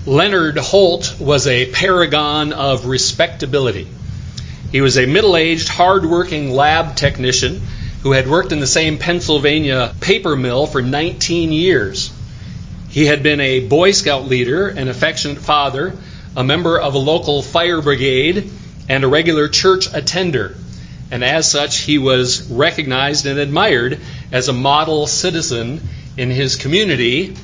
Leonard Holt was a paragon of respectability. He was a middle-aged, hard-working lab technician who had worked in the same Pennsylvania paper mill for 19 years. He had been a Boy Scout leader, an affectionate father, a member of a local fire brigade, and a regular church attender. And as such, he was recognized and admired as a model citizen in his community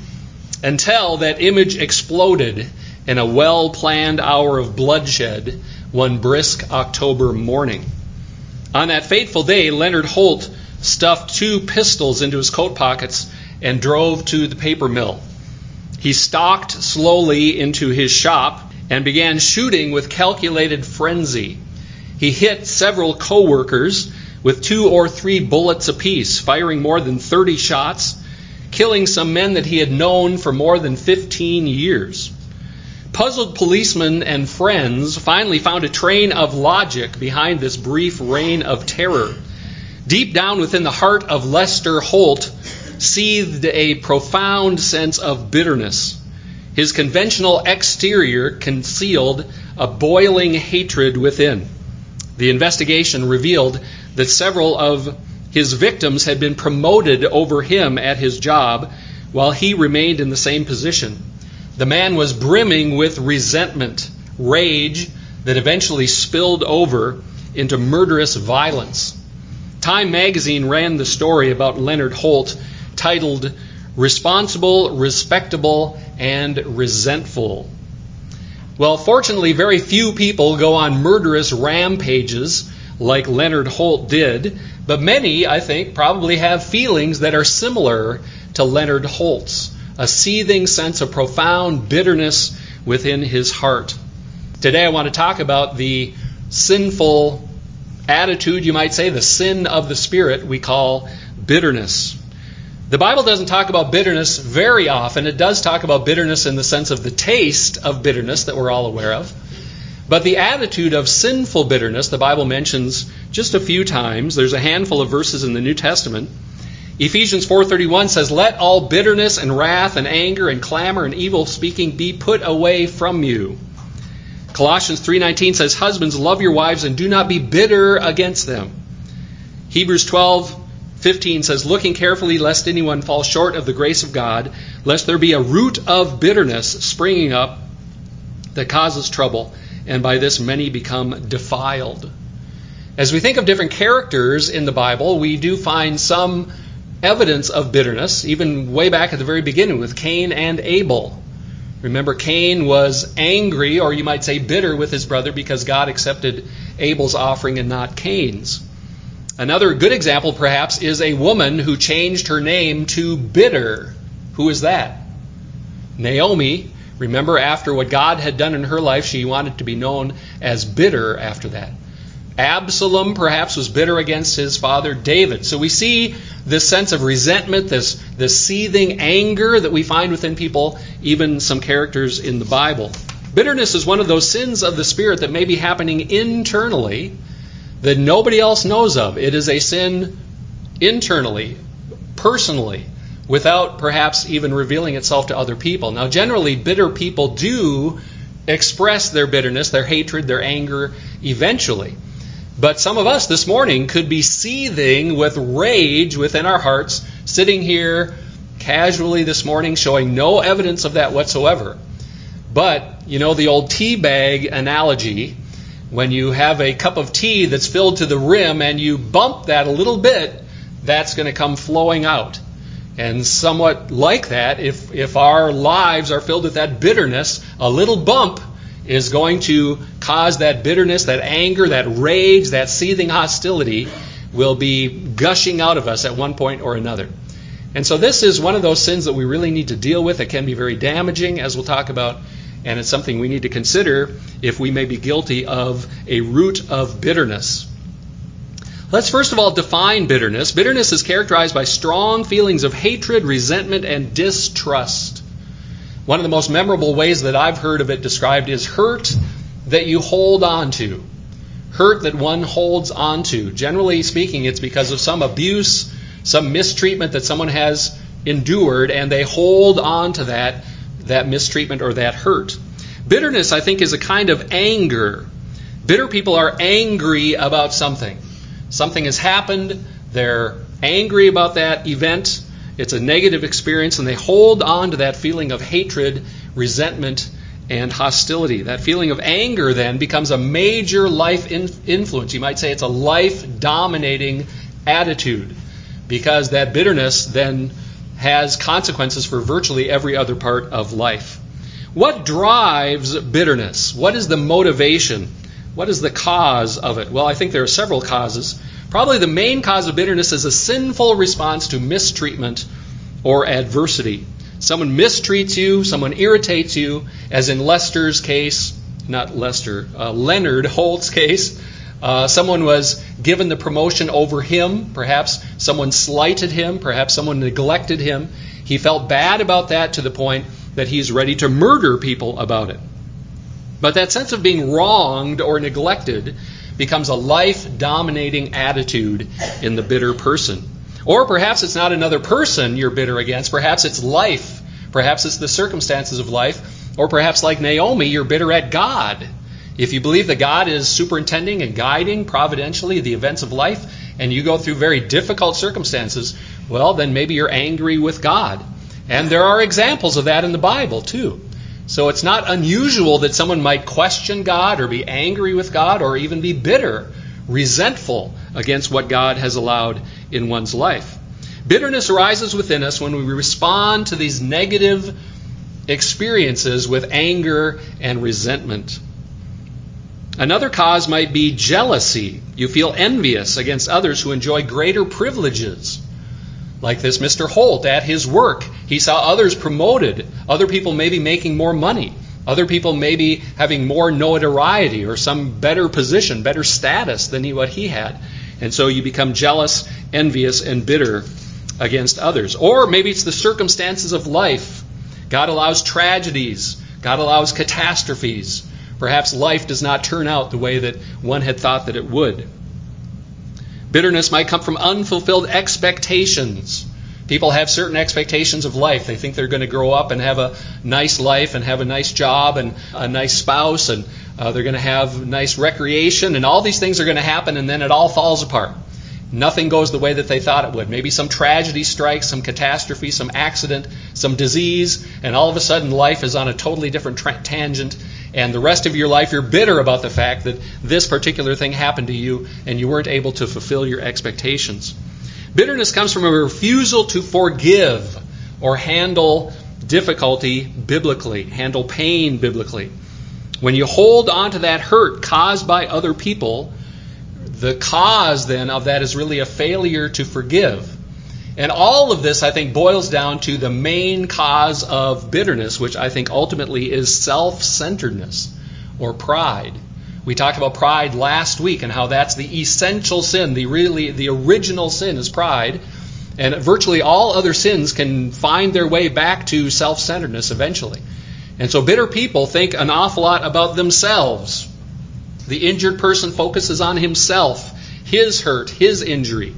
until that image exploded in a well-planned hour of bloodshed one brisk October morning. On that fateful day, Leonard Holt stuffed 2 pistols into his coat pockets and drove to the paper mill. He stalked slowly into his shop and began shooting with calculated frenzy. He hit several co-workers with 2 or 3 bullets apiece, firing more than 30 shots, killing some men that he had known for more than 15 years. Puzzled policemen and friends finally found a train of logic behind this brief reign of terror. Deep down within the heart of Lester Holt seethed a profound sense of bitterness. His conventional exterior concealed a boiling hatred within. The investigation revealed that several of his victims had been promoted over him at his job while he remained in the same position. The man was brimming with resentment, rage that eventually spilled over into murderous violence. Time magazine ran the story about Leonard Holt titled "Responsible, Respectable, and Resentful." Well, fortunately, very few people go on murderous rampages like Leonard Holt did, but many, I think, probably have feelings that are similar to Leonard Holt's, a seething sense of profound bitterness within his heart. Today I want to talk about the sinful attitude, you might say, the sin of the Spirit we call bitterness. The Bible doesn't talk about bitterness very often. It does talk about bitterness in the sense of the taste of bitterness that we're all aware of. But the attitude of sinful bitterness, the Bible mentions just a few times. There's a handful of verses in the New Testament. Ephesians 4:31 says, "Let all bitterness and wrath and anger and clamor and evil speaking be put away from you." Colossians 3:19 says, "Husbands, love your wives and do not be bitter against them." Hebrews 12:15 says, "Looking carefully lest anyone fall short of the grace of God, lest there be a root of bitterness springing up that causes trouble, and by this many become defiled." As we think of different characters in the Bible, we do find some evidence of bitterness, even way back at the very beginning with Cain and Abel. Remember, Cain was angry, or you might say bitter, with his brother because God accepted Abel's offering and not Cain's. Another good example, perhaps, is a woman who changed her name to Bitter. Who is that? Naomi. Remember, after what God had done in her life, she wanted to be known as bitter after that. Absalom, perhaps, was bitter against his father David. So we see this sense of resentment, this seething anger that we find within people, even some characters in the Bible. Bitterness is one of those sins of the Spirit that may be happening internally that nobody else knows of. It is a sin internally, personally, without perhaps even revealing itself to other people. Now, generally, bitter people do express their bitterness, their hatred, their anger eventually. But some of us this morning could be seething with rage within our hearts, sitting here casually this morning showing no evidence of that whatsoever. But, you know the old tea bag analogy, when you have a cup of tea that's filled to the rim and you bump that a little bit, that's going to come flowing out. And somewhat like that, if our lives are filled with that bitterness, a little bump is going to cause that bitterness, that anger, that rage, that seething hostility will be gushing out of us at one point or another. And so this is one of those sins that we really need to deal with. It can be very damaging, as we'll talk about, and it's something we need to consider if we may be guilty of a root of bitterness. Let's first of all define bitterness. Bitterness is characterized by strong feelings of hatred, resentment, and distrust. One of the most memorable ways that I've heard of it described is hurt that you hold on to. Hurt that one holds on to. Generally speaking, it's because of some abuse, some mistreatment that someone has endured, and they hold on to that that mistreatment or that hurt. Bitterness, I think, is a kind of anger. Bitter people are angry about something. Something has happened, they're angry about that event, it's a negative experience, and they hold on to that feeling of hatred, resentment, and hostility. That feeling of anger then becomes a major life influence. You might say it's a life-dominating attitude, because that bitterness then has consequences for virtually every other part of life. What drives bitterness? What is the motivation? What is the cause of it? Well, I think there are several causes. Probably the main cause of bitterness is a sinful response to mistreatment or adversity. Someone mistreats you, someone irritates you, as in Lester's case, Leonard Holt's case. Someone was given the promotion over him. Perhaps someone slighted him. Perhaps someone neglected him. He felt bad about that to the point that he's ready to murder people about it. But that sense of being wronged or neglected becomes a life-dominating attitude in the bitter person. Or perhaps it's not another person you're bitter against. Perhaps it's life. Perhaps it's the circumstances of life. Or perhaps, like Naomi, you're bitter at God. If you believe that God is superintending and guiding providentially the events of life, and you go through very difficult circumstances, well, then maybe you're angry with God. And there are examples of that in the Bible, too. So it's not unusual that someone might question God or be angry with God or even be bitter, resentful against what God has allowed in one's life. Bitterness arises within us when we respond to these negative experiences with anger and resentment. Another cause might be jealousy. You feel envious against others who enjoy greater privileges. Like this Mr. Holt at his work. He saw others promoted, other people maybe making more money, other people maybe having more notoriety or some better position, better status than what he had. And so you become jealous, envious, and bitter against others. Or maybe it's the circumstances of life. God allows tragedies. God allows catastrophes. Perhaps life does not turn out the way that one had thought that it would. Bitterness might come from unfulfilled expectations. People have certain expectations of life. They think they're going to grow up and have a nice life and have a nice job and a nice spouse, and they're going to have nice recreation, and all these things are going to happen, and then it all falls apart. Nothing goes the way that they thought it would. Maybe some tragedy strikes, some catastrophe, some accident, some disease, and all of a sudden life is on a totally different tangent, and the rest of your life you're bitter about the fact that this particular thing happened to you and you weren't able to fulfill your expectations. Bitterness comes from a refusal to forgive or handle difficulty biblically, handle pain biblically. When you hold on to that hurt caused by other people, the cause then of that is really a failure to forgive. And all of this, I think, boils down to the main cause of bitterness, which I think ultimately is self-centeredness or pride. We talked about pride last week and how that's the essential sin. The original sin is pride. And virtually all other sins can find their way back to self-centeredness eventually. And so bitter people think an awful lot about themselves. The injured person focuses on himself, his hurt, his injury,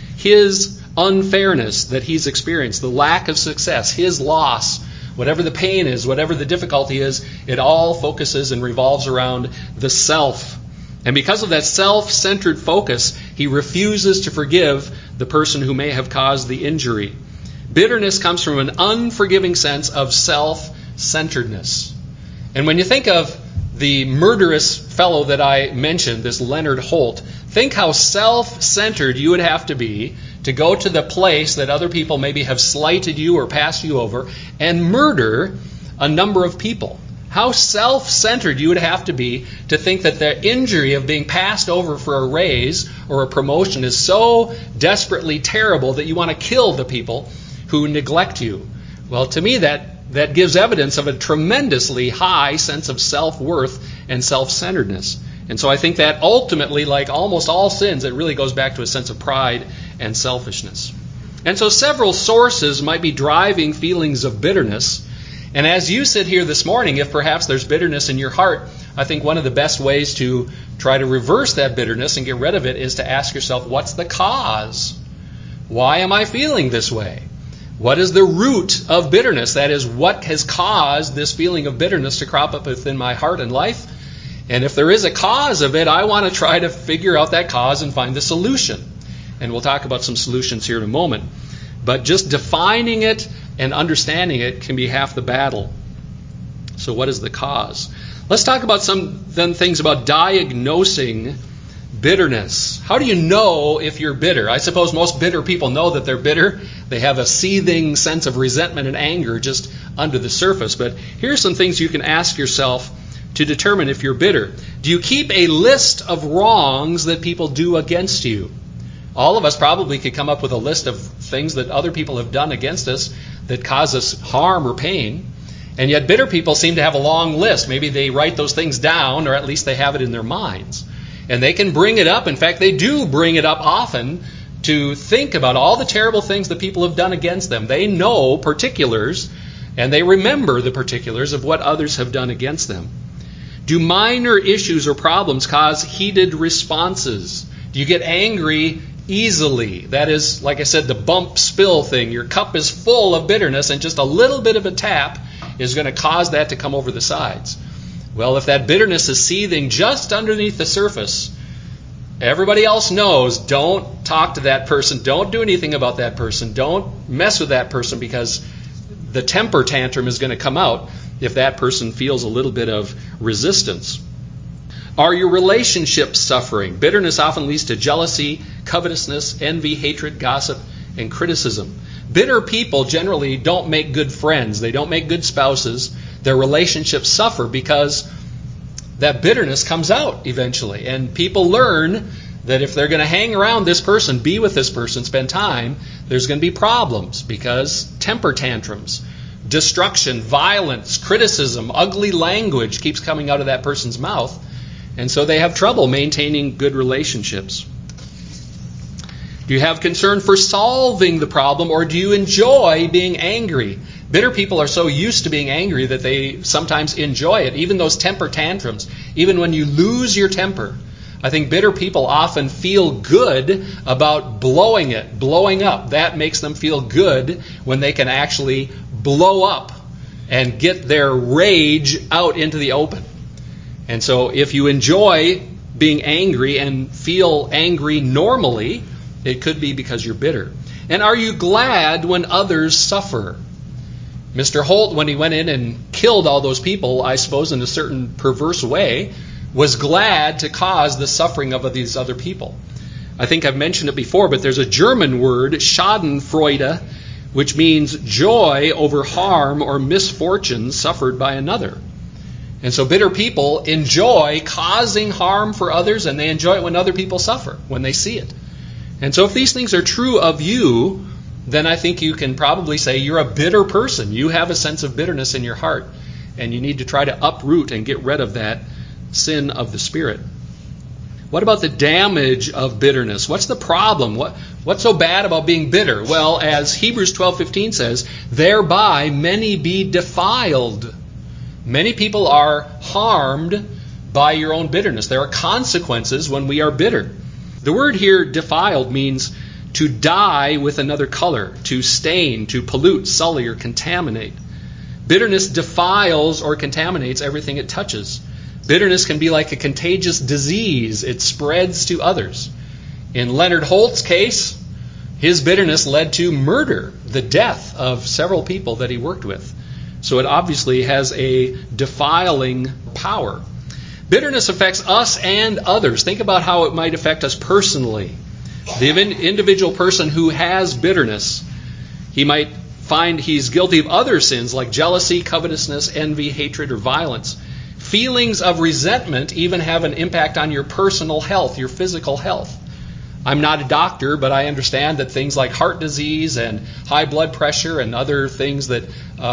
his unfairness that he's experienced, the lack of success, his loss, whatever the pain is, whatever the difficulty is, it all focuses and revolves around the self. And because of that self-centered focus, he refuses to forgive the person who may have caused the injury. Bitterness comes from an unforgiving sense of self-centeredness. And when you think of the murderous fellow that I mentioned, this Leonard Holt, think how self-centered you would have to be to go to the place that other people maybe have slighted you or passed you over and murder a number of people. How self-centered you would have to be to think that the injury of being passed over for a raise or a promotion is so desperately terrible that you want to kill the people who neglect you. Well, to me, that gives evidence of a tremendously high sense of self-worth and self-centeredness. And so I think that ultimately, like almost all sins, it really goes back to a sense of pride and selfishness. And so several sources might be driving feelings of bitterness. And as you sit here this morning, if perhaps there's bitterness in your heart, I think one of the best ways to try to reverse that bitterness and get rid of it is to ask yourself, what's the cause? Why am I feeling this way? What is the root of bitterness? That is, what has caused this feeling of bitterness to crop up within my heart and life? And if there is a cause of it, I want to try to figure out that cause and find the solution. And we'll talk about some solutions here in a moment. But just defining it and understanding it can be half the battle. So what is the cause? Let's talk about some then things about diagnosing bitterness. How do you know if you're bitter? I suppose most bitter people know that they're bitter. They have a seething sense of resentment and anger just under the surface. But here's some things you can ask yourself to determine if you're bitter. Do you keep a list of wrongs that people do against you? All of us probably could come up with a list of things that other people have done against us that cause us harm or pain. And yet bitter people seem to have a long list. Maybe they write those things down, or at least they have it in their minds. And they can bring it up. In fact, they do bring it up often to think about all the terrible things that people have done against them. They know particulars, and they remember the particulars of what others have done against them. Do minor issues or problems cause heated responses? Do you get angry easily? That is, like I said, the bump spill thing. Your cup is full of bitterness, and just a little bit of a tap is going to cause that to come over the sides. Well, if that bitterness is seething just underneath the surface, everybody else knows, don't talk to that person, don't do anything about that person, don't mess with that person, because the temper tantrum is going to come out if that person feels a little bit of resistance. Are your relationships suffering? Bitterness often leads to jealousy, covetousness, envy, hatred, gossip, and criticism. Bitter people generally don't make good friends. They don't make good spouses. Their relationships suffer because that bitterness comes out eventually. And people learn that if they're going to hang around this person, be with this person, spend time, there's going to be problems because temper tantrums, destruction, violence, criticism, ugly language keeps coming out of that person's mouth. And so they have trouble maintaining good relationships. Do you have concern for solving the problem, or do you enjoy being angry? Bitter people are so used to being angry that they sometimes enjoy it. Even those temper tantrums, even when you lose your temper. I think bitter people often feel good about blowing up. That makes them feel good when they can actually blow up and get their rage out into the open. And so if you enjoy being angry and feel angry normally, it could be because you're bitter. And are you glad when others suffer? Mr. Holt, when he went in and killed all those people, I suppose in a certain perverse way, was glad to cause the suffering of these other people. I think I've mentioned it before, but there's a German word, Schadenfreude, which means joy over harm or misfortune suffered by another. And so bitter people enjoy causing harm for others, and they enjoy it when other people suffer, when they see it. And so if these things are true of you, then I think you can probably say you're a bitter person. You have a sense of bitterness in your heart, and you need to try to uproot and get rid of that sin of the spirit. What about the damage of bitterness? What's the problem? What's so bad about being bitter? Well, as Hebrews 12:15 says, thereby many be defiled. Many people are harmed by your own bitterness. There are consequences when we are bitter. The word here, defiled, means to dye with another color, to stain, to pollute, sully, or contaminate. Bitterness defiles or contaminates everything it touches. Bitterness can be like a contagious disease. It spreads to others. In Leonard Holt's case, his bitterness led to murder, the death of several people that he worked with. So it obviously has a defiling power. Bitterness affects us and others. Think about how it might affect us personally. The individual person who has bitterness, he might find he's guilty of other sins like jealousy, covetousness, envy, hatred, or violence. Feelings of resentment even have an impact on your personal health, your physical health. I'm not a doctor, but I understand that things like heart disease and high blood pressure and other things that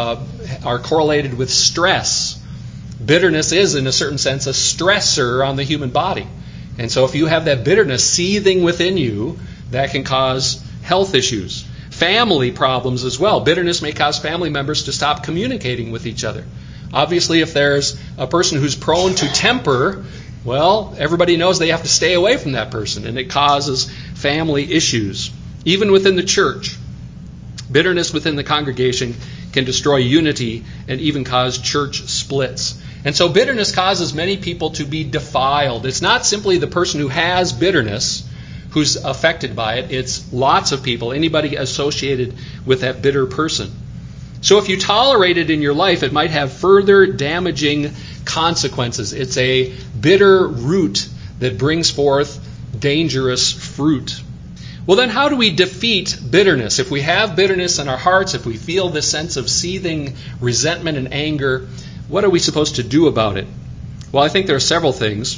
are correlated with stress. Bitterness is, in a certain sense, a stressor on the human body. And so if you have that bitterness seething within you, that can cause health issues. Family problems as well. Bitterness may cause family members to stop communicating with each other. Obviously, if there's a person who's prone to temper, well, everybody knows they have to stay away from that person, and it causes family issues, even within the church. Bitterness within the congregation can destroy unity and even cause church splits. And so bitterness causes many people to be defiled. It's not simply the person who has bitterness who's affected by it. It's lots of people, anybody associated with that bitter person. So if you tolerate it in your life, it might have further damaging consequences. It's a bitter root that brings forth dangerous fruit. Well, then how do we defeat bitterness? If we have bitterness in our hearts, if we feel this sense of seething resentment and anger, what are we supposed to do about it? Well, I think there are several things.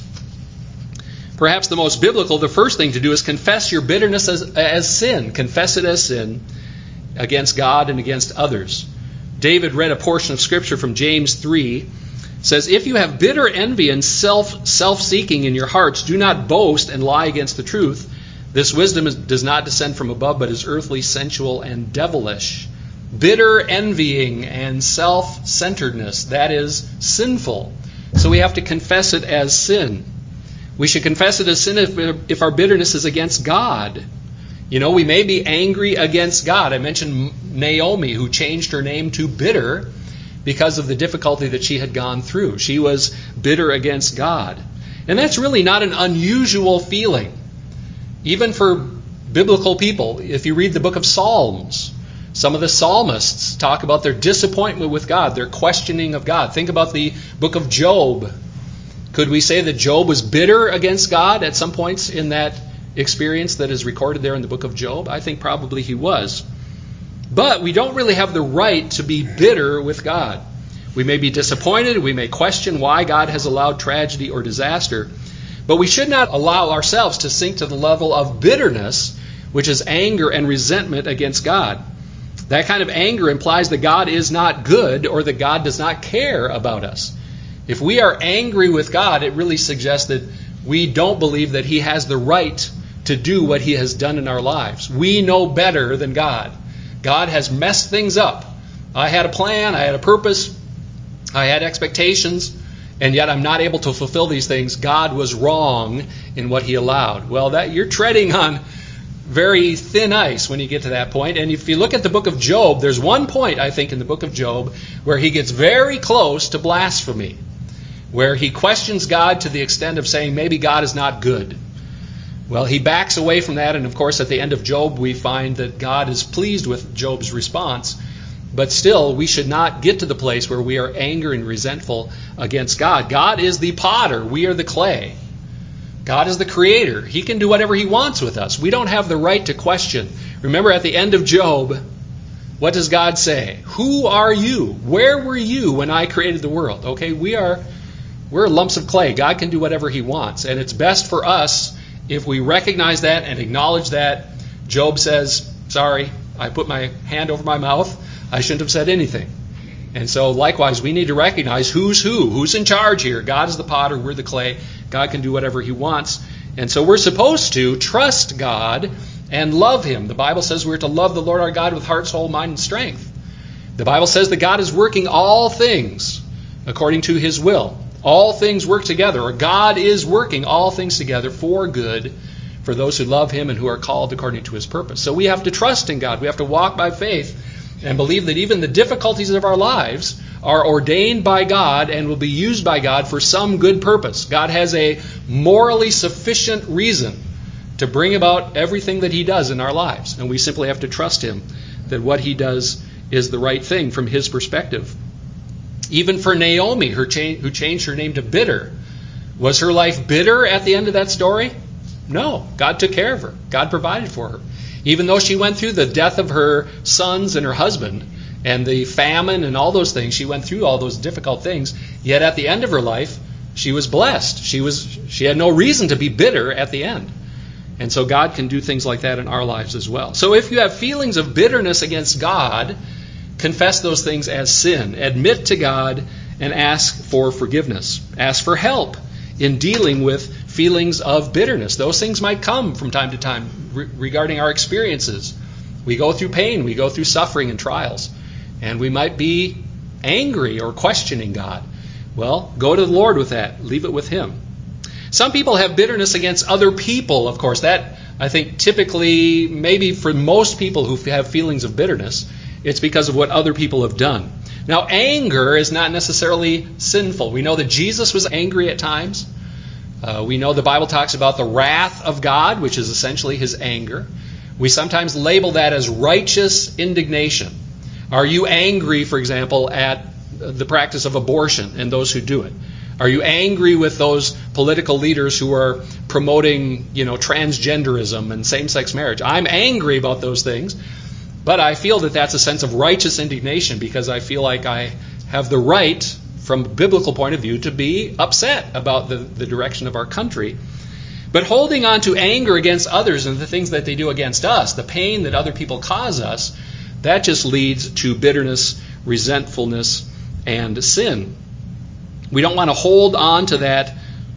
Perhaps the most biblical, the first thing to do is confess your bitterness as sin. Confess it as sin against God and against others. David read a portion of Scripture from James 3. It says, "If you have bitter envy and self-seeking in your hearts, do not boast and lie against the truth. This wisdom does not descend from above, but is earthly, sensual, and devilish." Bitter envying and self-centeredness, that is sinful. So we have to confess it as sin. We should confess it as sin if our bitterness is against God. You know, we may be angry against God. I mentioned Naomi, who changed her name to Bitter because of the difficulty that she had gone through. She was bitter against God. And that's really not an unusual feeling. Even for biblical people, if you read the book of Psalms, some of the psalmists talk about their disappointment with God, their questioning of God. Think about the book of Job. Could we say that Job was bitter against God at some points in that experience that is recorded there in the book of Job? I think probably he was. But we don't really have the right to be bitter with God. We may be disappointed, we may question why God has allowed tragedy or disaster, but we should not allow ourselves to sink to the level of bitterness, which is anger and resentment against God. That kind of anger implies that God is not good or that God does not care about us. If we are angry with God, it really suggests that we don't believe that He has the right to do what He has done in our lives. We know better than God. God has messed things up. I had a plan, I had a purpose, I had expectations, and yet I'm not able to fulfill these things. God was wrong in what He allowed. Well, that you're treading on very thin ice when you get to that point. And if you look at the book of Job, there's one point, I think, in the book of Job where he gets very close to blasphemy, where he questions God to the extent of saying maybe God is not good. Well, he backs away from that, and of course at the end of Job we find that God is pleased with Job's response. But still, we should not get to the place where we are angry and resentful against God. God is the potter. We are the clay. God is the creator. He can do whatever He wants with us. We don't have the right to question. Remember at the end of Job, what does God say? Who are you? Where were you when I created the world? Okay, we're lumps of clay. God can do whatever He wants. And it's best for us if we recognize that and acknowledge that. Job says, sorry, I put my hand over my mouth. I shouldn't have said anything. And so likewise, we need to recognize who's in charge here. God is the potter, we're the clay. God can do whatever He wants. And so we're supposed to trust God and love Him. The Bible says we're to love the Lord our God with heart, soul, mind, and strength. The Bible says that God is working all things according to His will. All things work together, or God is working all things together for good for those who love Him and who are called according to His purpose. So we have to trust in God. We have to walk by faith and believe that even the difficulties of our lives are ordained by God and will be used by God for some good purpose. God has a morally sufficient reason to bring about everything that He does in our lives. And we simply have to trust Him that what He does is the right thing from His perspective. Even for Naomi, who changed her name to Bitter, was her life bitter at the end of that story? No. God took care of her. God provided for her. Even though she went through the death of her sons and her husband and the famine and all those things, she went through all those difficult things, yet at the end of her life, she was blessed. She had no reason to be bitter at the end. And so God can do things like that in our lives as well. So if you have feelings of bitterness against God, confess those things as sin. Admit to God and ask for forgiveness. Ask for help in dealing with feelings of bitterness. Those things might come from time to time regarding our experiences. We go through pain, we go through suffering and trials, and we might be angry or questioning God. Well, go to the Lord with that. Leave it with Him. Some people have bitterness against other people, of course. That I think typically, maybe for most people who have feelings of bitterness, it's because of what other people have done. Now, anger is not necessarily sinful. We know that Jesus was angry at times. We know the Bible talks about the wrath of God, which is essentially his anger. We sometimes label that as righteous indignation. Are you angry, for example, at the practice of abortion and those who do it? Are you angry with those political leaders who are promoting, transgenderism and same-sex marriage? I'm angry about those things, but I feel that that's a sense of righteous indignation because I feel like I have the right, from a biblical point of view, to be upset about the direction of our country. But holding on to anger against others and the things that they do against us, the pain that other people cause us, that just leads to bitterness, resentfulness, and sin. We don't want to hold on to that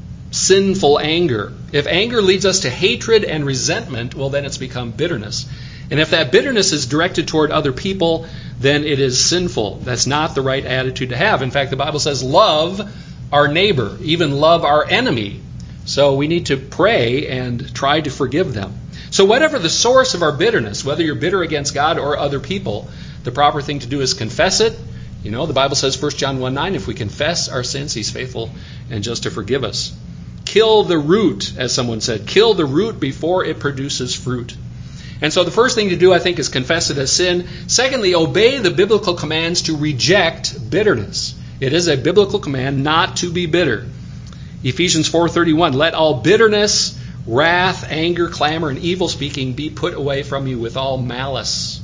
sinful anger. If anger leads us to hatred and resentment, well, then it's become bitterness. And if that bitterness is directed toward other people, then it is sinful. That's not the right attitude to have. In fact, the Bible says, love our neighbor, even love our enemy. So we need to pray and try to forgive them. So whatever the source of our bitterness, whether you're bitter against God or other people, the proper thing to do is confess it. The Bible says, 1 John 1:9, if we confess our sins, he's faithful and just to forgive us. Kill the root, as someone said. Kill the root before it produces fruit. And so the first thing to do, I think, is confess it as sin. Secondly, obey the biblical commands to reject bitterness. It is a biblical command not to be bitter. Ephesians 4:31, let all bitterness, wrath, anger, clamor, and evil speaking be put away from you with all malice.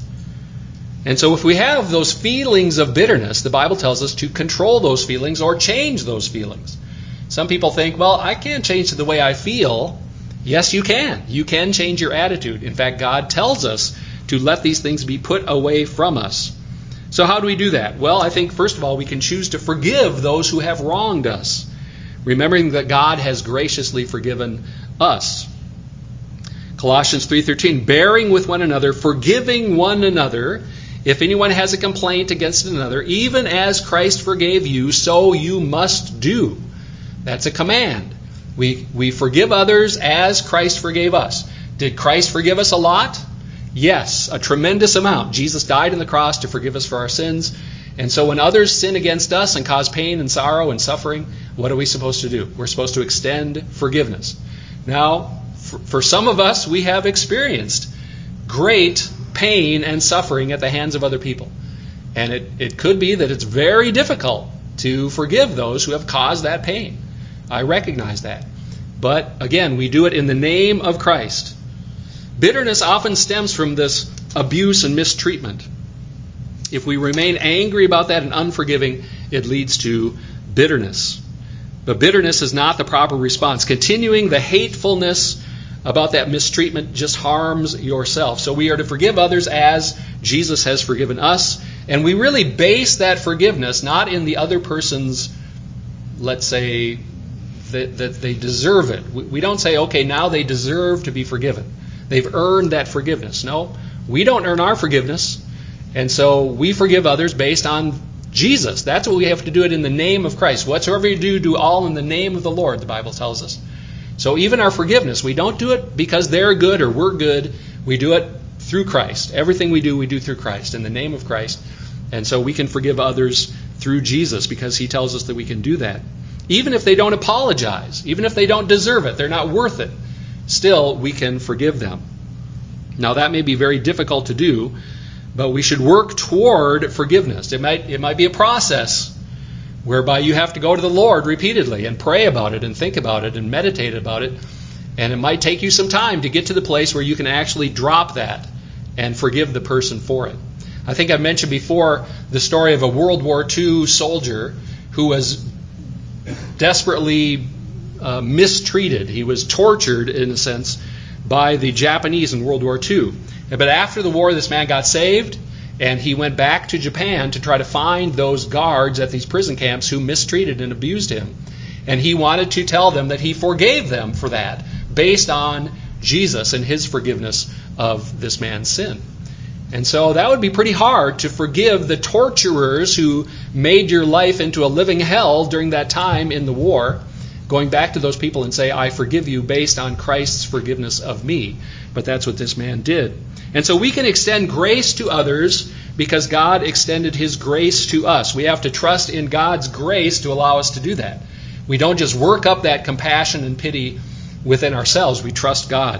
And so if we have those feelings of bitterness, the Bible tells us to control those feelings or change those feelings. Some people think, well, I can't change the way I feel. Yes, you can. You can change your attitude. In fact, God tells us to let these things be put away from us. So how do we do that? Well, I think, first of all, we can choose to forgive those who have wronged us, remembering that God has graciously forgiven us. Colossians 3:13, bearing with one another, forgiving one another, if anyone has a complaint against another, even as Christ forgave you, so you must do. That's a command. We forgive others as Christ forgave us. Did Christ forgive us a lot? Yes, a tremendous amount. Jesus died on the cross to forgive us for our sins. And so when others sin against us and cause pain and sorrow and suffering, what are we supposed to do? We're supposed to extend forgiveness. Now, for some of us, we have experienced great pain and suffering at the hands of other people. And it could be that it's very difficult to forgive those who have caused that pain. I recognize that. But again, we do it in the name of Christ. Bitterness often stems from this abuse and mistreatment. If we remain angry about that and unforgiving, it leads to bitterness. But bitterness is not the proper response. Continuing the hatefulness about that mistreatment just harms yourself. So we are to forgive others as Jesus has forgiven us. And we really base that forgiveness not in the other person's, let's say, that they deserve it. We don't say, okay, now they deserve to be forgiven. They've earned that forgiveness. No, we don't earn our forgiveness. And so we forgive others based on Jesus. That's what we have to do it in the name of Christ. Whatsoever you do, do all in the name of the Lord, the Bible tells us. So even our forgiveness, we don't do it because they're good or we're good. We do it through Christ. Everything we do through Christ, in the name of Christ. And so we can forgive others through Jesus because he tells us that we can do that. Even if they don't apologize, even if they don't deserve it, they're not worth it, still we can forgive them. Now that may be very difficult to do, but we should work toward forgiveness. It might be a process whereby you have to go to the Lord repeatedly and pray about it and think about it and meditate about it. And it might take you some time to get to the place where you can actually drop that and forgive the person for it. I think I mentioned before the story of a World War II soldier who was desperately mistreated. He was tortured, in a sense, by the Japanese in World War II. But after the war, this man got saved, and he went back to Japan to try to find those guards at these prison camps who mistreated and abused him. And he wanted to tell them that he forgave them for that, based on Jesus and his forgiveness of this man's sin. And so that would be pretty hard to forgive the torturers who made your life into a living hell during that time in the war. going back to those people and say, I forgive you based on Christ's forgiveness of me. But that's what this man did. And so we can extend grace to others because God extended his grace to us. We have to trust in God's grace to allow us to do that. We don't just work up that compassion and pity within ourselves. We trust God.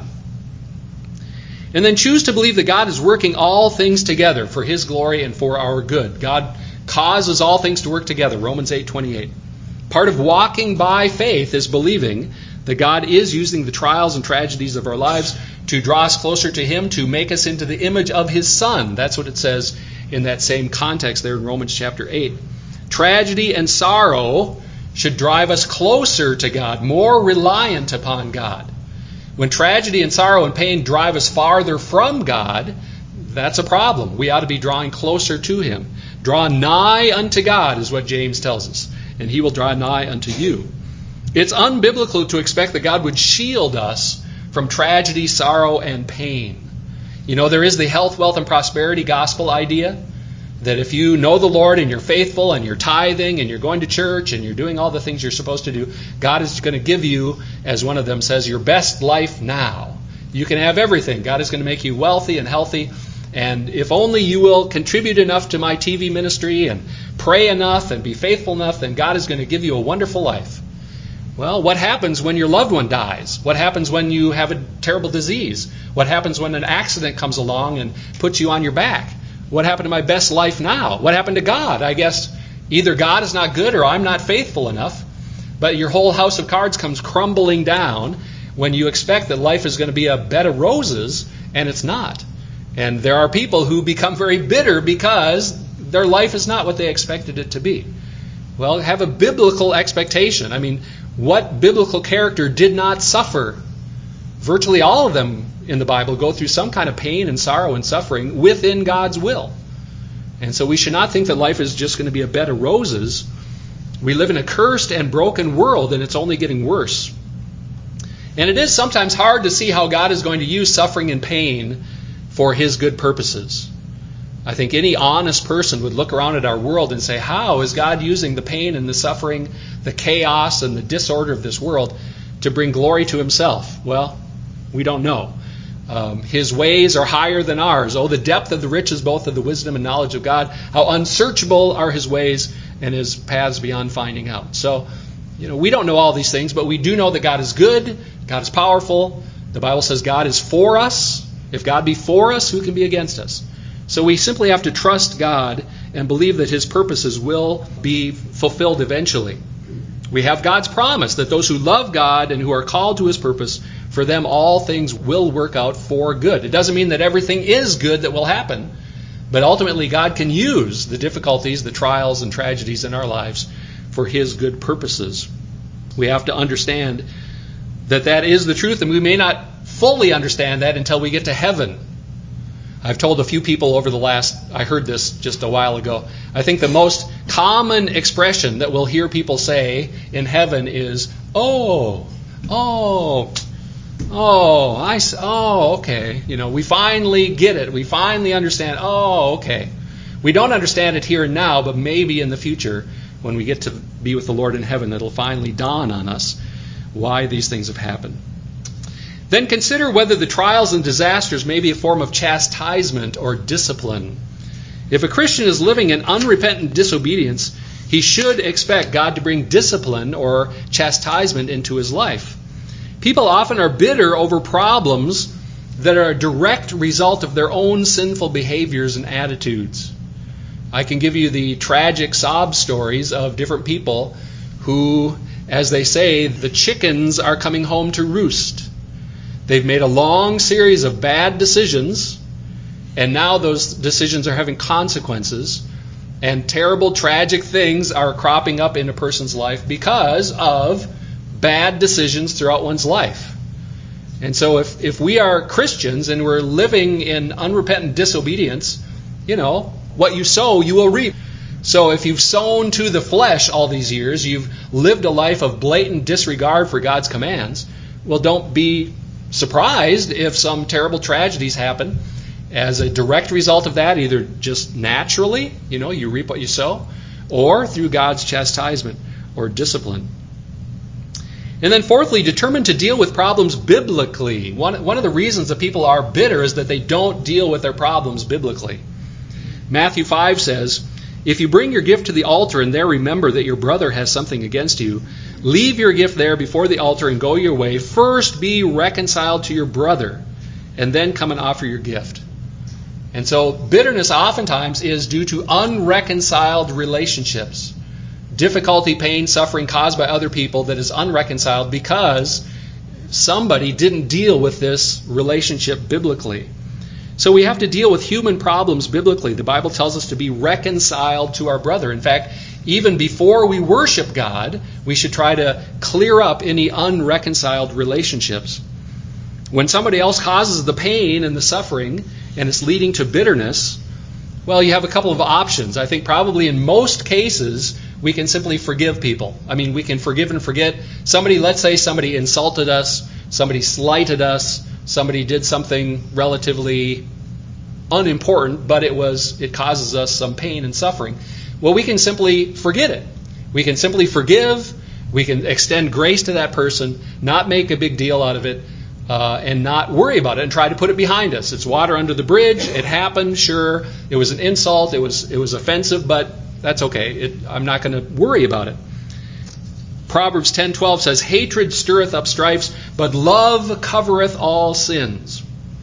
And then choose to believe that God is working all things together for his glory and for our good. God causes all things to work together, Romans 8:28. Part of walking by faith is believing that God is using the trials and tragedies of our lives to draw us closer to him, to make us into the image of his Son. That's what it says in that same context there in Romans chapter 8. Tragedy and sorrow should drive us closer to God, more reliant upon God. When tragedy and sorrow and pain drive us farther from God, that's a problem. We ought to be drawing closer to him. Draw nigh unto God is what James tells us, and he will draw nigh unto you. It's unbiblical to expect that God would shield us from tragedy, sorrow, and pain. You know, there is the health, wealth, and prosperity gospel idea that if you know the Lord and you're faithful and you're tithing and you're going to church and you're doing all the things you're supposed to do, God is going to give you, as one of them says, your best life now. You can have everything. God is going to make you wealthy and healthy. And if only you will contribute enough to my TV ministry and pray enough and be faithful enough, then God is going to give you a wonderful life. Well, what happens when your loved one dies? What happens when you have a terrible disease? What happens when an accident comes along and puts you on your back? What happened to my best life now? What happened to God? I guess either God is not good or I'm not faithful enough. But your whole house of cards comes crumbling down when you expect that life is going to be a bed of roses, and it's not. And there are people who become very bitter because their life is not what they expected it to be. Well, have a biblical expectation. I mean, what biblical character did not suffer? Virtually all of them in the Bible go through some kind of pain and sorrow and suffering within God's will. And so we should not think that life is just going to be a bed of roses. We live in a cursed and broken world, and it's only getting worse. And it is sometimes hard to see how God is going to use suffering and pain for his good purposes. I think any honest person would look around at our world and say, how is God using the pain and the suffering, the chaos and the disorder of this world to bring glory to himself? Well, we don't know. His ways are higher than ours. Oh, the depth of the riches, both of the wisdom and knowledge of God. How unsearchable are his ways and his paths beyond finding out. So, we don't know all these things, but we do know that God is good, God is powerful. The Bible says God is for us. If God be for us, who can be against us? So we simply have to trust God and believe that his purposes will be fulfilled eventually. We have God's promise that those who love God and who are called to his purpose, for them all things will work out for good. It doesn't mean that everything is good that will happen, but ultimately God can use the difficulties, the trials and tragedies in our lives for his good purposes. We have to understand that that is the truth, and we may not fully understand that until we get to heaven. I've told a few people I heard this just a while ago. I think the most common expression that we'll hear people say in heaven is, okay. We finally get it. We finally understand. Oh, okay. We don't understand it here and now, but maybe in the future, when we get to be with the Lord in heaven, it'll finally dawn on us why these things have happened. Then consider whether the trials and disasters may be a form of chastisement or discipline. If a Christian is living in unrepentant disobedience, he should expect God to bring discipline or chastisement into his life. People often are bitter over problems that are a direct result of their own sinful behaviors and attitudes. I can give you the tragic sob stories of different people who, as they say, the chickens are coming home to roost. They've made a long series of bad decisions, and now those decisions are having consequences, and terrible, tragic things are cropping up in a person's life because of bad decisions throughout one's life. And so if we are Christians and we're living in unrepentant disobedience, what you sow, you will reap. So if you've sown to the flesh all these years, you've lived a life of blatant disregard for God's commands, well, don't be surprised if some terrible tragedies happen as a direct result of that, either just naturally, you reap what you sow, or through God's chastisement or discipline. And then fourthly, determined to deal with problems biblically. One of the reasons that people are bitter is that they don't deal with their problems biblically. Matthew 5 says, "If you bring your gift to the altar and there remember that your brother has something against you, leave your gift there before the altar and go your way. First be reconciled to your brother, and then come and offer your gift." And so bitterness oftentimes is due to unreconciled relationships. Difficulty, pain, suffering caused by other people that is unreconciled because somebody didn't deal with this relationship biblically. So we have to deal with human problems biblically. The Bible tells us to be reconciled to our brother. In fact, even before we worship God, we should try to clear up any unreconciled relationships. When somebody else causes the pain and the suffering and it's leading to bitterness, well, you have a couple of options. I think probably in most cases, we can simply forgive people. I mean, we can forgive and forget. Let's say somebody insulted us, somebody slighted us, somebody did something relatively unimportant, but it causes us some pain and suffering. Well, we can simply forget it. We can simply forgive. We can extend grace to that person, not make a big deal out of it, and not worry about it and try to put it behind us. It's water under the bridge. It happened. Sure, it was an insult. It was offensive, but that's okay. I'm not going to worry about it. Proverbs 10:12 says, "Hatred stirreth up strifes, but love covereth all sins.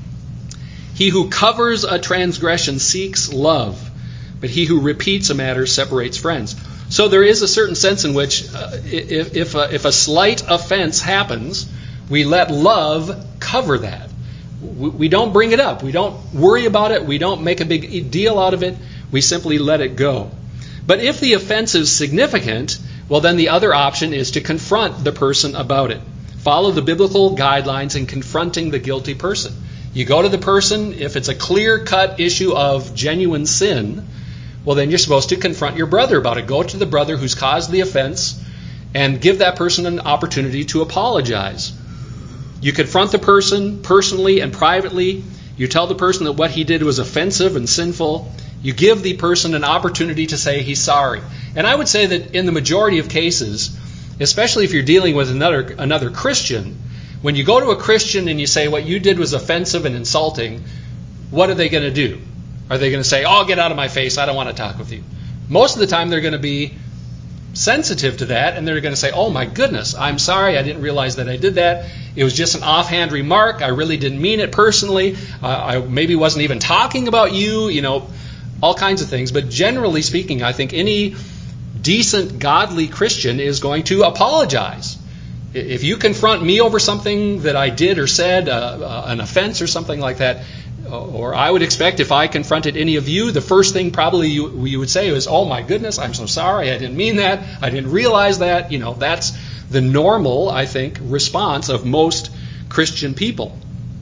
He who covers a transgression seeks love, but he who repeats a matter separates friends." So there is a certain sense in which if a slight offense happens, we let love cover that. We don't bring it up. We don't worry about it. We don't make a big deal out of it. We simply let it go. But if the offense is significant, well, then the other option is to confront the person about it. Follow the biblical guidelines in confronting the guilty person. You go to the person, if it's a clear-cut issue of genuine sin, well, then you're supposed to confront your brother about it. Go to the brother who's caused the offense and give that person an opportunity to apologize. You confront the person personally and privately. You tell the person that what he did was offensive and sinful. You give the person an opportunity to say he's sorry. And I would say that in the majority of cases, especially if you're dealing with another Christian, when you go to a Christian and you say what you did was offensive and insulting, what are they going to do? Are they going to say, "Oh, get out of my face, I don't want to talk with you"? Most of the time they're going to be sensitive to that, and they're going to say, "Oh my goodness, I'm sorry, I didn't realize that I did that. It was just an offhand remark. I really didn't mean it personally. I maybe wasn't even talking about you," all kinds of things. But generally speaking, I think any decent, godly Christian is going to apologize. If you confront me over something that I did or said, an offense or something like that, or I would expect if I confronted any of you, the first thing probably you would say is, "Oh my goodness, I'm so sorry, I didn't mean that, I didn't realize that." That's the normal, I think, response of most Christian people.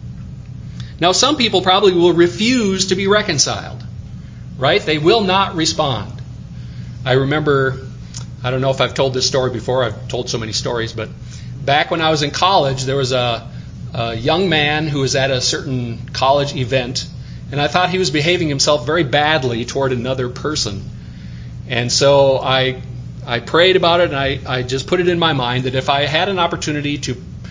Now, some people probably will refuse to be reconciled, right? They will not respond. I remember, I don't know if I've told this story before, I've told so many stories, but back when I was in college, there was a young man who was at a certain college event, and I thought he was behaving himself very badly toward another person. And so I prayed about it, and I just put it in my mind that if I had an opportunity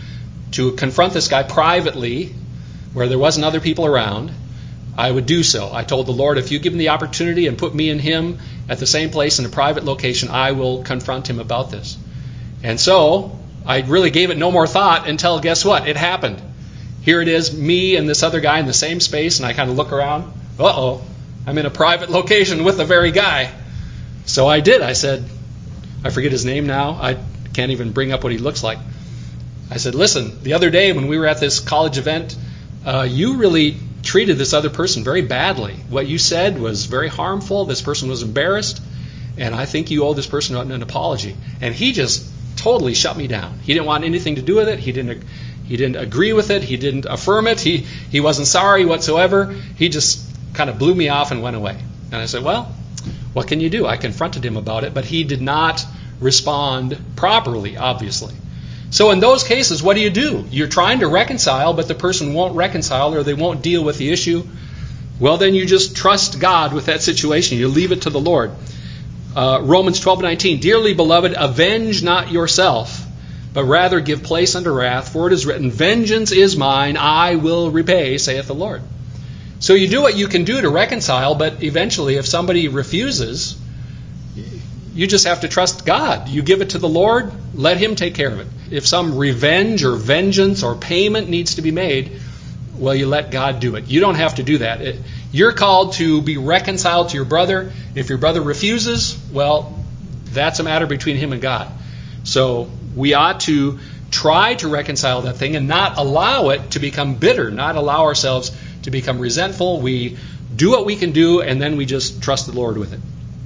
to confront this guy privately, where there wasn't other people around, I would do so. I told the Lord, if you give me the opportunity and put me and him at the same place in a private location, I will confront him about this. And so I really gave it no more thought until, guess what? It happened. Here it is, me and this other guy in the same space, and I kind of look around. Uh-oh, I'm in a private location with the very guy. So I did. I said, I forget his name now. I can't even bring up what he looks like. I said, "Listen, the other day when we were at this college event, you really treated this other person very badly. What you said was very harmful. This person was embarrassed, and I think you owe this person an apology." And he just totally shut me down. He didn't want anything to do with it. He didn't agree with it. He didn't affirm it. He wasn't sorry whatsoever. He just kind of blew me off and went away. And I said, "Well, what can you do?" I confronted him about it, but he did not respond properly, obviously. So in those cases, what do? You're trying to reconcile, but the person won't reconcile or they won't deal with the issue. Well, then you just trust God with that situation. You leave it to the Lord. Romans 12:19, "Dearly beloved, avenge not yourself, but rather give place unto wrath, for it is written, Vengeance is mine, I will repay, saith the Lord. So you do what you can do to reconcile, but eventually if somebody refuses, you just have to trust God. You give it to the Lord, let Him take care of it. If some revenge or vengeance or payment needs to be made, well, you let God do it. You don't have to do that. You're called to be reconciled to your brother. If your brother refuses, well, that's a matter between him and God. So we ought to try to reconcile that thing and not allow it to become bitter, not allow ourselves to become resentful. We do what we can do, and then we just trust the Lord with it.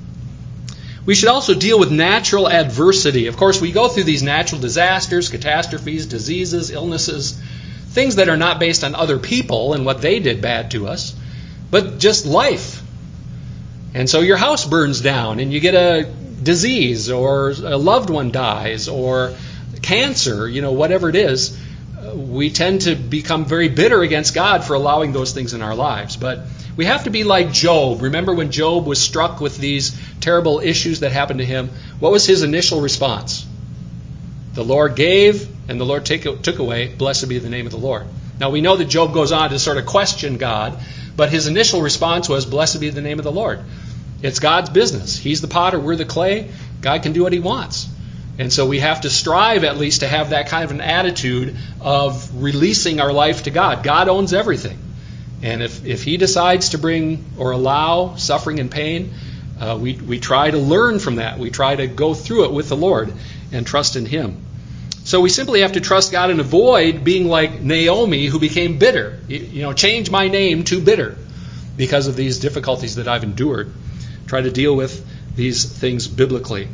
We should also deal with natural adversity. Of course, we go through these natural disasters, catastrophes, diseases, illnesses, things that are not based on other people and what they did bad to us, but just life. And so your house burns down and you get a disease, or a loved one dies, or cancer, whatever it is. We tend to become very bitter against God for allowing those things in our lives. But we have to be like Job. Remember when Job was struck with these terrible issues that happened to him? What was his initial response? The Lord gave, and the Lord took away. Blessed be the name of the Lord. Now we know that Job goes on to sort of question God, but his initial response was, Blessed be the name of the Lord. It's God's business. He's the potter, we're the clay. God can do what He wants. And so we have to strive at least to have that kind of an attitude of releasing our life to God. God owns everything. And if He decides to bring or allow suffering and pain, we try to learn from that. We try to go through it with the Lord and trust in Him. So we simply have to trust God and avoid being like Naomi, who became bitter. Change my name to bitter because of these difficulties that I've endured. Try to deal with these things biblically.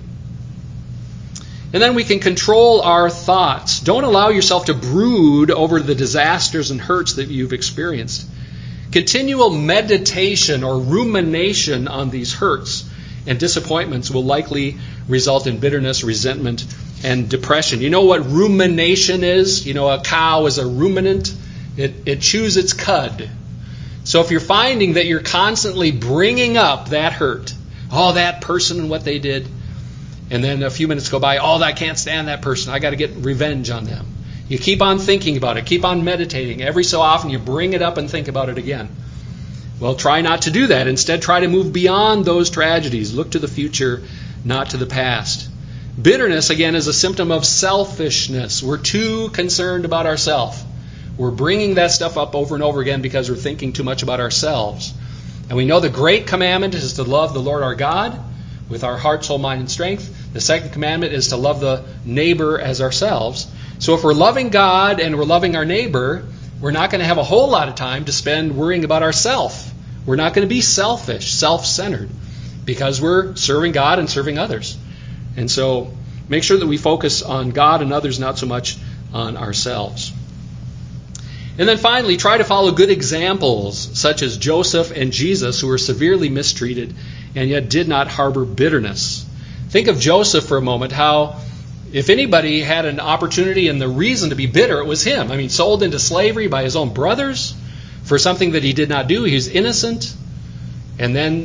And then we can control our thoughts. Don't allow yourself to brood over the disasters and hurts that you've experienced. Continual meditation or rumination on these hurts and disappointments will likely result in bitterness, resentment, and depression. You know what rumination is? A cow is a ruminant. It chews its cud. So if you're finding that you're constantly bringing up that hurt, that person and what they did, and then a few minutes go by, I can't stand that person. I got to get revenge on them. You keep on thinking about it. Keep on meditating. Every so often you bring it up and think about it again. Well, try not to do that. Instead, try to move beyond those tragedies. Look to the future, not to the past. Bitterness, again, is a symptom of selfishness. We're too concerned about ourselves. We're bringing that stuff up over and over again because we're thinking too much about ourselves. And we know the great commandment is to love the Lord our God with our heart, soul, mind, and strength. The second commandment is to love the neighbor as ourselves. So if we're loving God and we're loving our neighbor, we're not going to have a whole lot of time to spend worrying about ourselves. We're not going to be selfish, self-centered, because we're serving God and serving others. And so make sure that we focus on God and others, not so much on ourselves. And then finally, try to follow good examples, such as Joseph and Jesus, who were severely mistreated and yet did not harbor bitterness. Think of Joseph for a moment, how if anybody had an opportunity and the reason to be bitter, it was him. Sold into slavery by his own brothers for something that he did not do. He was innocent. And then,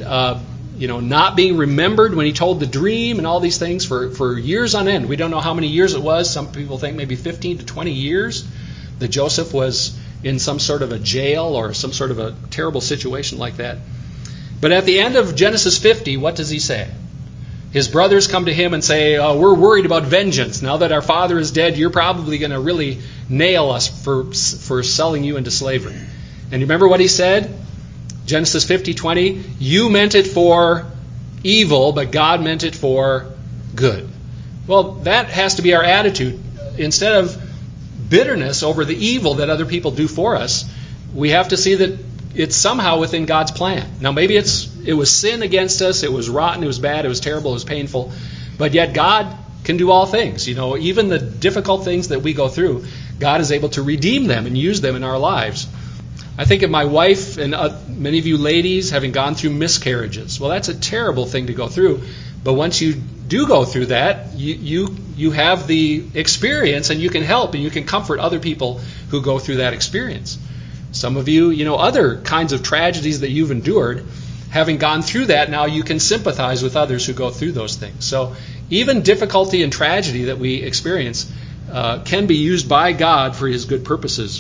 not being remembered when he told the dream and all these things for years on end. We don't know how many years it was. Some people think maybe 15 to 20 years that Joseph was in some sort of a jail or some sort of a terrible situation like that. But at the end of Genesis 50, what does he say? His brothers come to him and say, we're worried about vengeance. Now that our father is dead, you're probably going to really nail us for selling you into slavery. And you remember what he said? Genesis 50:20, you meant it for evil, but God meant it for good. Well, that has to be our attitude. Instead of bitterness over the evil that other people do for us, we have to see that it's somehow within God's plan. Now, maybe it was sin against us, it was rotten, it was bad, it was terrible, it was painful, but yet God can do all things. Even the difficult things that we go through, God is able to redeem them and use them in our lives. I think of my wife and many of you ladies having gone through miscarriages. Well, that's a terrible thing to go through, but once you do go through that, you have the experience and you can help and you can comfort other people who go through that experience. Some of you, other kinds of tragedies that you've endured, having gone through that, now you can sympathize with others who go through those things. So even difficulty and tragedy that we experience, can be used by God for his good purposes.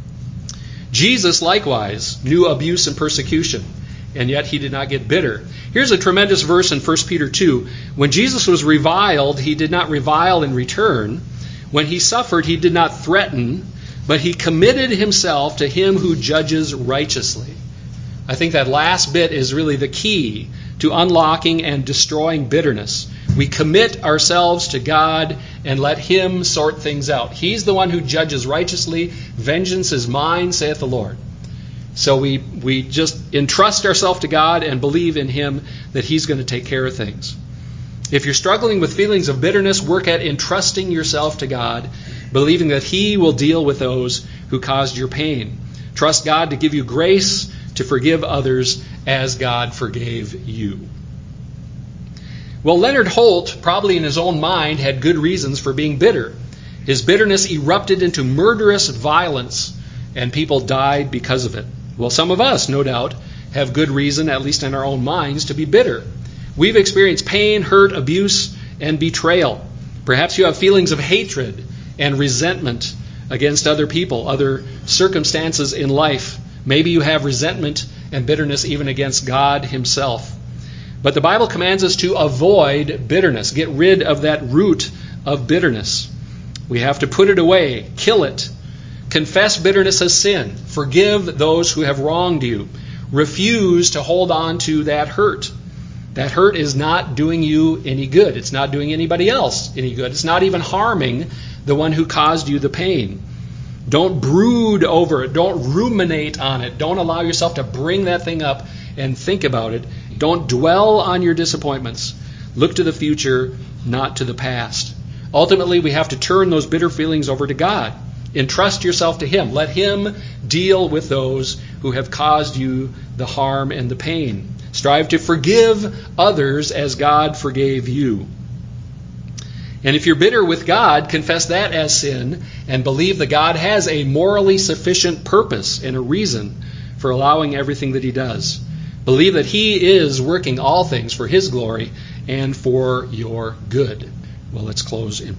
Jesus likewise knew abuse and persecution, and yet he did not get bitter. Here's a tremendous verse in 1 Peter 2. When Jesus was reviled, he did not revile in return. When he suffered, he did not threaten, but he committed himself to him who judges righteously. I think that last bit is really the key to unlocking and destroying bitterness. We commit ourselves to God and let him sort things out. He's the one who judges righteously. Vengeance is mine, saith the Lord. So we just entrust ourselves to God and believe in him that he's going to take care of things. If you're struggling with feelings of bitterness, work at entrusting yourself to God, believing that he will deal with those who caused your pain. Trust God to give you grace to forgive others as God forgave you. Well, Leonard Holt, probably in his own mind, had good reasons for being bitter. His bitterness erupted into murderous violence, and people died because of it. Well, some of us, no doubt, have good reason, at least in our own minds, to be bitter. We've experienced pain, hurt, abuse, and betrayal. Perhaps you have feelings of hatred and resentment against other people, other circumstances in life. Maybe you have resentment and bitterness even against God himself. But the Bible commands us to avoid bitterness, get rid of that root of bitterness. We have to put it away, kill it. Confess bitterness as sin. Forgive those who have wronged you. Refuse to hold on to that hurt. That hurt is not doing you any good. It's not doing anybody else any good. It's not even harming the one who caused you the pain. Don't brood over it. Don't ruminate on it. Don't allow yourself to bring that thing up and think about it. Don't dwell on your disappointments. Look to the future, not to the past. Ultimately, we have to turn those bitter feelings over to God. Entrust yourself to him. Let him deal with those who have caused you the harm and the pain. Strive to forgive others as God forgave you. And if you're bitter with God, confess that as sin and believe that God has a morally sufficient purpose and a reason for allowing everything that he does. Believe that he is working all things for his glory and for your good. Well, let's close in